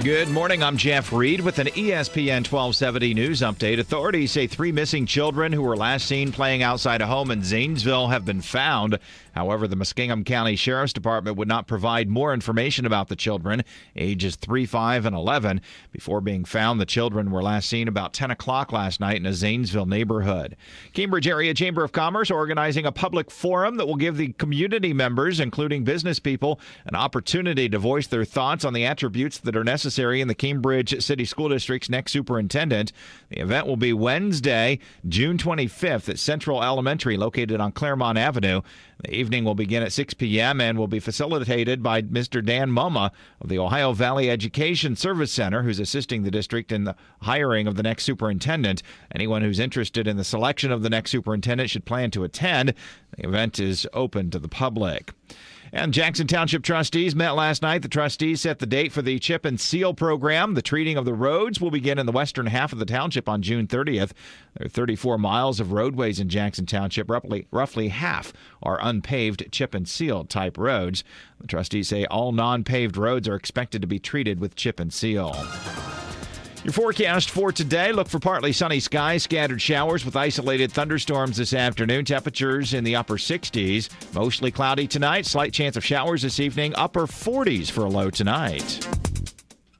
Good morning. I'm Jeff Reed with an ESPN 1270 news update. Authorities say 3 missing children who were last seen playing outside a home in Zanesville have been found. However, the Muskingum County Sheriff's Department would not provide more information about the children, ages 3, 5, and 11. Before being found, the children were last seen about 10 o'clock last night in a Zanesville neighborhood. Cambridge Area Chamber of Commerce organizing a public forum that will give the community members, including business people, an opportunity to voice their thoughts on the attributes that are necessary in the Cambridge City School District's next superintendent. The event will be Wednesday, June 25th at Central Elementary, located on Claremont Avenue. The evening will begin at 6 p.m. and will be facilitated by Mr. Dan Moma of the Ohio Valley Education Service Center, who's assisting the district in the hiring of the next superintendent. Anyone who's interested in the selection of the next superintendent should plan to attend. The event is open to the public. And Jackson Township trustees met last night. The trustees set the date for the Chip and Seal program. The treating of the roads will begin in the western half of the township on June 30th. There are 34 miles of roadways in Jackson Township. Roughly half are unpaved chip and seal type roads. The trustees say all non-paved roads are expected to be treated with chip and seal. Your forecast for today, look for partly sunny skies, scattered showers with isolated thunderstorms this afternoon. Temperatures in the upper 60s. Mostly cloudy tonight. Slight chance of showers this evening. Upper 40s for a low tonight.